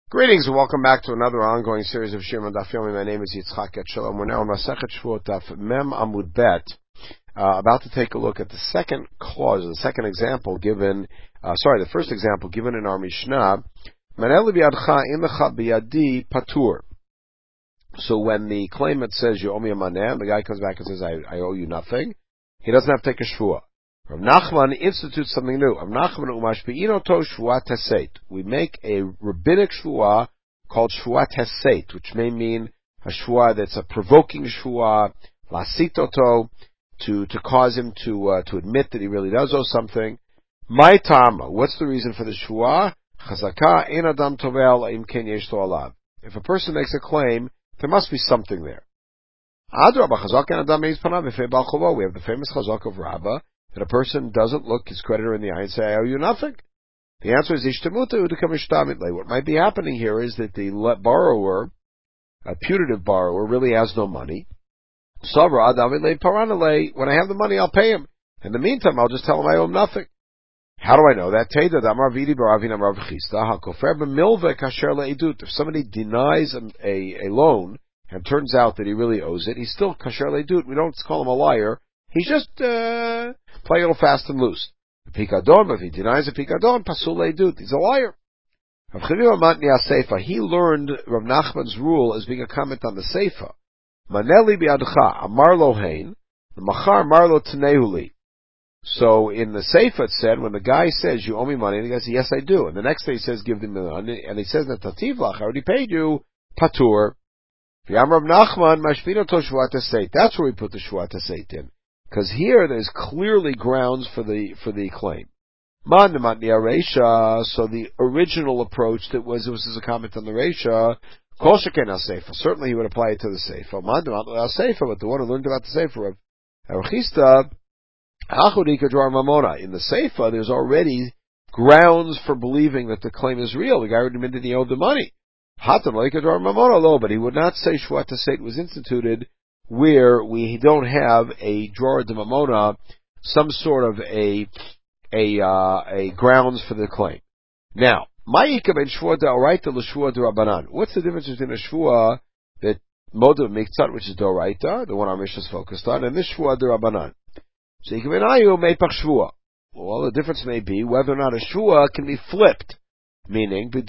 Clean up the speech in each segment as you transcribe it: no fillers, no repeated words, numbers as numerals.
Greetings and welcome back to another ongoing series of Shir Daf Yomi. My name is Yitzchak Shalom. We're now on Masechet Shvuot Daf Mem Amud Bet, about to take a look at the second clause, the second example given, the first example given in our Mishnah. Manel biyadcha imcha biyadi patur. So when the claimant says you owe me a maneh, the guy comes back and says I owe you nothing, he doesn't have to take a shvuah. Rav Nachman institutes something new. Rav Nachman umashpi'ino to shvuat heseit. We make a rabbinic shvuah called shvuat heseit, which may mean a shvuah that's a provoking shvuah, lasitoto, to cause him to admit that he really does owe something. My tama. What's the reason for the shvuah? Chazaka ein adam tovel im ken yesh lo alav. If a person makes a claim, there must be something there. Adrabah chazaka ein adam meis panav b'fei bal chovo. We have the famous chazak of Rabbah, that a person doesn't look his creditor in the eye and say, I owe you nothing. The answer is, what might be happening here is that the borrower, a putative borrower, really has no money. When I have the money, I'll pay him. In the meantime, I'll just tell him I owe him nothing. How do I know that? If somebody denies a loan and turns out that he really owes it, he's still kasher le'edut. We don't call him a liar. He's just playing a little fast and loose. The pikadon, if he denies a pikadon, pasul le'edut. He's a liar. He learned Rav Nachman's rule as being a comment on the seifa. Maneli bi'adcha amar lo hein, machar amar lo tenehuli. So in the seifa it said, when the guy says, you owe me money, and the guy says, yes I do. And the next day he says, give me the money, and he says, natativlach, I already paid you, patur. That's where we put the shvuat heseit in. Because here there's clearly grounds for the claim. So the original approach that was a comment on the Reisha, certainly he would apply it to the Seifa. But the one who learned about the Seifa of Archista, in the Seifa there's already grounds for believing that the claim is real. The guy already admitted he owed the money. But he would not say shvuat heseit was instituted where we don't have a drawer de mamona, some sort of a grounds for the claim. Now, what's the difference between a shvuah that modav miktzat, which is doraita, the one our Mishnah is focused on, and this shvuah de rabbanan? So well, the difference may be whether or not a shvuah can be flipped. Meaning, in the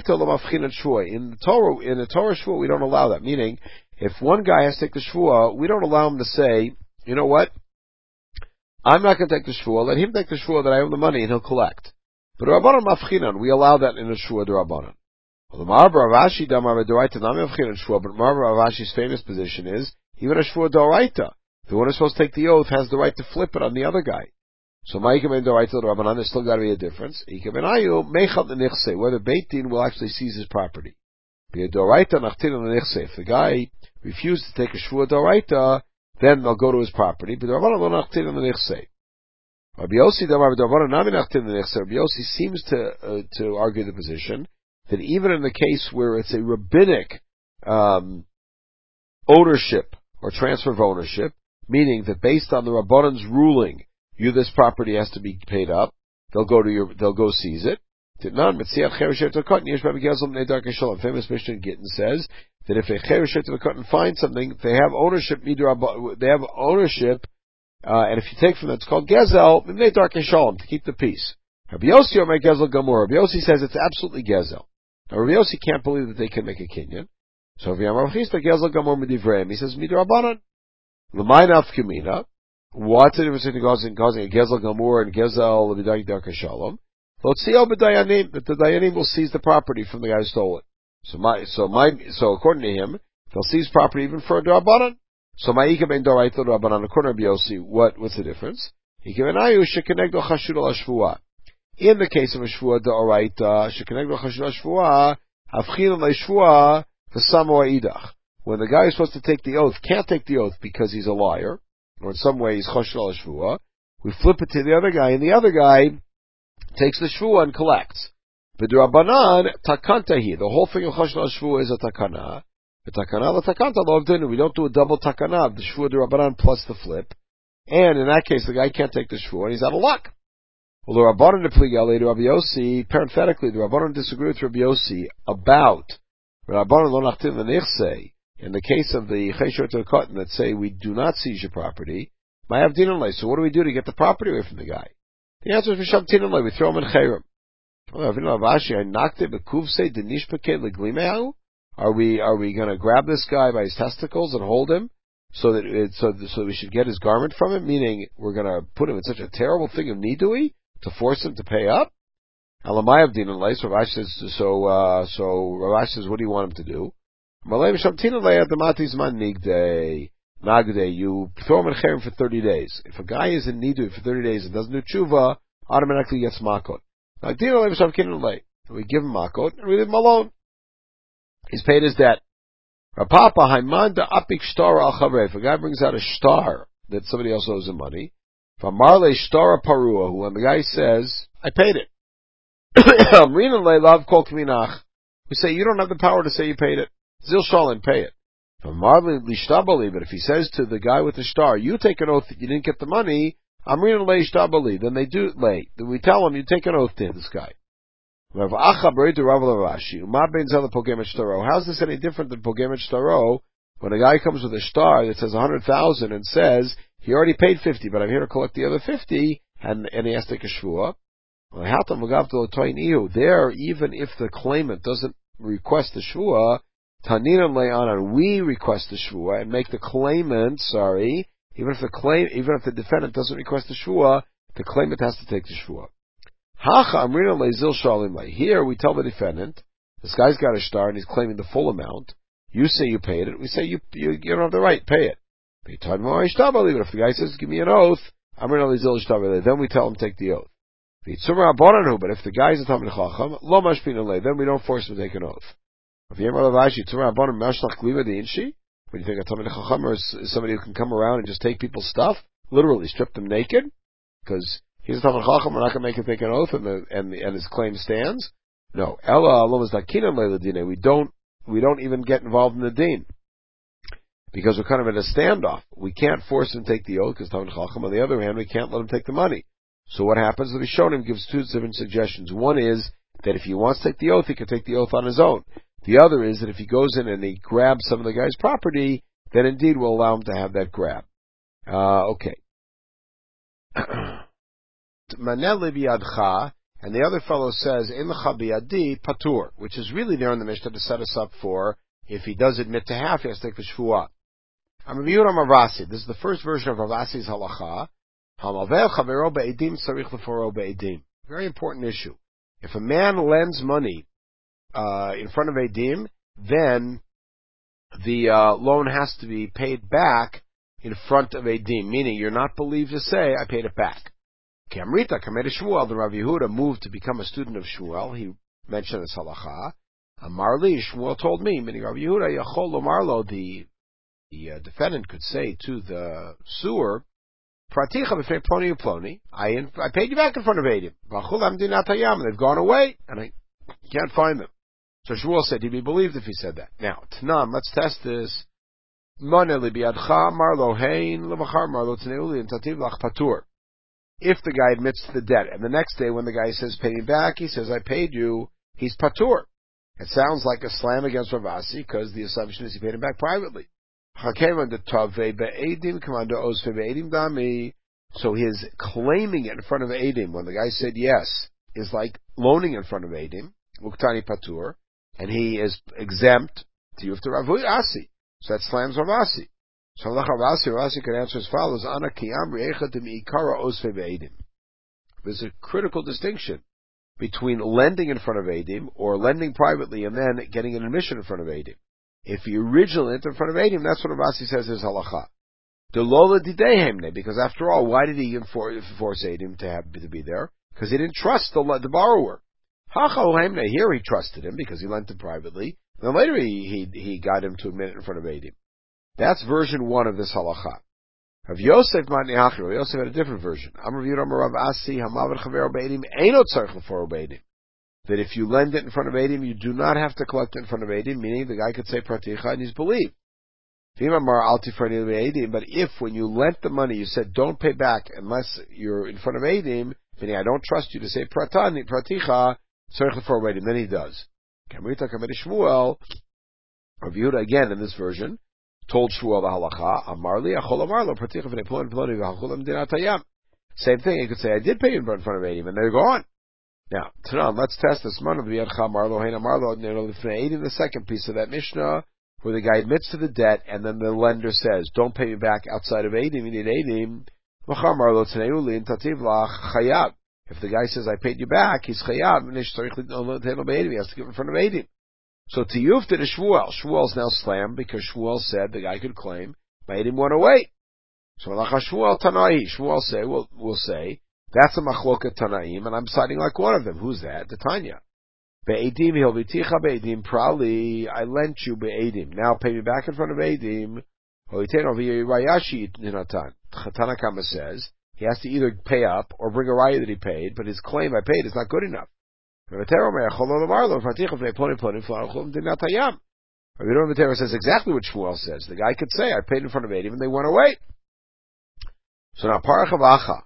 Torah shvuah, we don't allow that. Meaning, if one guy has to take the shvuah, we don't allow him to say, you know what, I'm not going to take the shvuah, let him take the shvuah that I owe the money and he'll collect. But Rabbanan mafchinan, we allow that in the shvuah de Rabbanan. But Ravashi's famous position is, even a shvuah d'oraita, the one who's supposed to take the oath has the right to flip it on the other guy. So ma'ikam d'oraita d'Rabbanan, there's still got to be a difference. Whether Beit Din will actually seize his property. If the guy refused to take a shvuah d'oraita, then they'll go to his property. But Rabbi Yossi seems to argue the position that even in the case where it's a rabbinic ownership or transfer of ownership, meaning that based on the Rabbanan's ruling, this property has to be paid up, they'll go seize it. Famous Mishnah in Gittin says that if a chereshet of a cotton finds something, they have ownership, and if you take from them, it's called gezel, to keep the peace. Rabbi Yossi or gezel gamur. Rabbi Yossi says it's absolutely gezel. Now Rabbi Yossi can't believe that they can make a kinyan. So if Yamar Chista gezel gamur midivreim, he says midrabanan. L'may nafkamina. What's the difference between causing a gezel gamur and gezel l'midag darka shalom? That the Dayanim will seize the property from the guy who stole it. So according to him, they'll seize property even for a D'Rabbanan. So ma'ika ben D'Oraita D'Rabbanan, according to Yossi, what's the difference? In the case of a shvuah D'Oraita, shekenegdo chashud shvuah, havchin le'shvuah v'samo idach. When the guy who's supposed to take the oath can't take the oath because he's a liar, or in some way he's chashud shvuah, we flip it to the other guy, and the other guy takes the shvuah and collects. But Rabbanan takantahi. The whole thing of chashul shvuah is a takana. The takana la takanta lo avdinu. We don't do a double takana. The shvuah de Rabbanan plus the flip. And in that case, the guy can't take the shvuah, and he's out of luck. Well, the Rabbanan de Pligale to Rabbi Yossi, parenthetically, the Rabbanan disagree with Rabbi Yossi about Rabbanan lo nachtim v'nichsei. In the case of the Cheshur to the Cotton that say we do not seize your property, my avdinalei. So what do we do to get the property away from the guy? The answer is v'shavtinalei. We throw him in chayrim. Are we going to grab this guy by his testicles and hold him so we should get his garment from him? Meaning we're going to put him in such a terrible thing of nidui to force him to pay up? Alamai avdinalei. So Ravash says, what do you want him to do? You throw him in chayrim for 30 days. If a guy is in nidui for 30 days and doesn't do tshuva, automatically gets makot. We give him makot and we leave him alone. He's paid his debt. If a guy brings out a shtar that somebody else owes him money, when the guy says, I paid it. We say, you don't have the power to say you paid it. Zil Shalom, pay it. But if he says to the guy with the shtar, you take an oath that you didn't get the money, then they do lay. Then we tell him, you take an oath to this guy. How's this any different than Pogemet Shtaro when a guy comes with a shtar that says 100,000 and says, he already paid 50, but I'm here to collect the other 50, and he has to take a shvua? There, even if the claimant doesn't request the shvua, we request the shvua and make the claimant, even if the defendant doesn't request the shvua, the claimant has to take the shvua. Here we tell the defendant, this guy's got a shtar and he's claiming the full amount. You say you paid it. We say you don't have the right, pay it. But if the guy says, give me an oath, then we tell him take the oath. But if the guy is a Talmid Chacham, then we don't force him to take an oath. When you think a Talmid Chacham is somebody who can come around and just take people's stuff, literally strip them naked, because he's a Talmid Chacham, we're not going to make him take an oath, and his claim stands. No, we don't even get involved in the deen, because we're kind of in a standoff. We can't force him to take the oath because Talmid Chacham. On the other hand, we can't let him take the money. So what happens? The Rishonim gives two different suggestions. One is that if he wants to take the oath, he can take the oath on his own. The other is that if he goes in and he grabs some of the guy's property, then indeed we'll allow him to have that grab. Okay. Manel biyadcha, and the other fellow says, Imcha biyadi patur, which is really there in the Mishnah to set us up for, if he does admit to half, he has to take the shvuah. This is the first version of Ravasi's halacha. Very important issue. If a man lends money in front of Eidim, then the loan has to be paid back in front of Eidim, meaning you're not believed to say, I paid it back. Kamrita, Kamed Shmuel, the Rav Yehuda moved to become a student of Shmuel. He mentioned this halacha. Amarli, Shmuel told me, meaning Rav Yehuda, Yachol Lomarlo, the defendant could say to the suer, Praticha b'fnei ploni uploni, I paid you back in front of Eidim. V'achul amdinat hayam, they've gone away, and I can't find them. So Shmuel said he'd be believed if he said that. Now, Tanam, let's test this. Mone libiadcha marlo hein levachar marlo tneuli and tativ lach patur. If the guy admits to the debt, and the next day when the guy says pay me back, he says I paid you, he's patur. It sounds like a slam against Ravasi because the assumption is he paid him back privately. So his claiming it in front of Eidim, when the guy said yes, is like loaning in front of Eidim, Muktani Patur, and he is exempt to Yufta Ravasi. So that slams Ravasi. So Ravasi can answer as follows, There's a critical distinction between lending in front of Eidim or lending privately and then getting an admission in front of Eidim. If he originally entered in front of Eidim, that's what Ravasi says is halacha. Because after all, why did he force Eidim to be there? Because he didn't trust the borrower. Here he trusted him because he lent him privately. Then later he got him to admit it in front of Eidim. That's version 1 of this halacha. Of Yosef Yosef had a different version. That if you lend it in front of Eidim, you do not have to collect it in front of Eidim, meaning the guy could say Praticha and he's believed. But if when you lent the money you said don't pay back unless you're in front of Eidim, Meaning, I don't trust you to say praticha, tzarich l'for edim. Then he does. Kamrita kamedi Shmuel, Rav Yehuda again in this version, told Shmuel the halacha, Amarli, Achol Amarlo, praticha v'nei ploni ploni v'hachulam dinatayam. Same thing, he could say, I did pay you in front of edim, and they're gone. Now, Tanan, let's test this. The second piece of that Mishnah, where the guy admits to the debt, and then the lender says, don't pay me back outside of Eidim, you need Eidim. If the guy says, I paid you back, he's Chayab, he has to give in front of Eidim. So Tiyuf did a Shmuel. Shmuel's now slammed, because Shmuel said the guy could claim, my Eidim went away. So Shmuel Tanai, Shmuel say, we'll say, that's a machloket Tanaim, and I'm siding like one of them. Who's that? The Tanya. Be'edim hilviticha be'edim prali. I lent you be'edim. Now pay me back in front of Eidim. Tanakama says he has to either pay up or bring a raya that he paid, but his claim I paid is not good enough. Rabbi says exactly what Shmuel says. The guy could say, I paid in front of Eidim, and they went away. So now Parachavacha.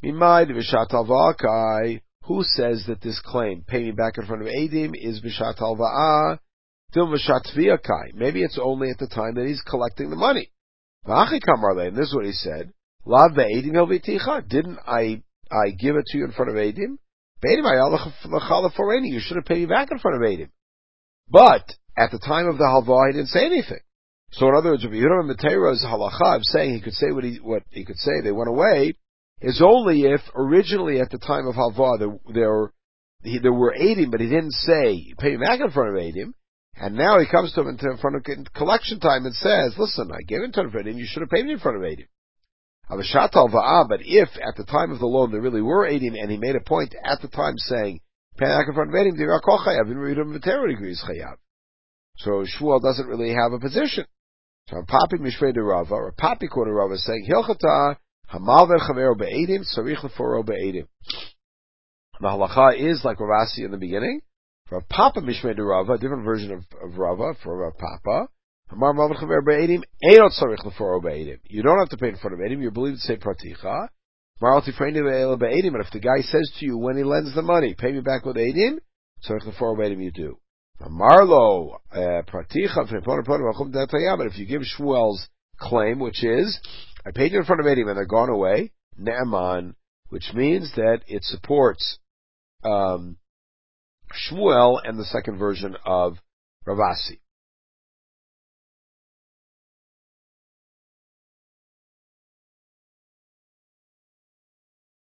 Who says that this claim, pay me back in front of Eidim, is Bishat Alva'ah, Dil Bishat Tviyakai? Maybe it's only at the time that he's collecting the money. And this is what he said. Lav Eidim Helviticha. Didn't I give it to you in front of Eidim? You should have paid me back in front of Eidim. But at the time of the halva, he didn't say anything. So in other words, Rabbi Yehuda Matera's halacha of saying he could say what he could say, they went away, is only if originally at the time of halva there were Eidim, but he didn't say pay me back in front of Eidim, and now he comes to him in front of collection time and says, listen, I gave it in front of Eidim, you should have paid me in front of Eidim. But if at the time of the loan there really were Eidim, and he made a point at the time saying pay me back in front of Eidim, agrees chayav. So Shmuel doesn't really have a position. So I'm popping Mishvei de Rava, or Papi Kona Rava, saying Hilchata Hamalver Chavero be'edim, Sarich Leforo be'edim. The halacha is like Ravasi in the beginning. For Papa Mishmei de Rava, a different version of Rava, for Rav Papa, Hamar Malver Chavero be'edim, Einot Sarich Leforo be'edim. You don't have to pay in front of Eidim, you're believed to say Praticha. Maralti Freini be'edim, and if the guy says to you when he lends the money, pay me back with Eidim, Sarich Leforo be'edim, you do. Marlo Praticha, but if you give Shmuel's claim, which is, I paid you in front of Eidim and they're gone away, Ne'eman, which means that it supports Shmuel and the second version of Ravasi.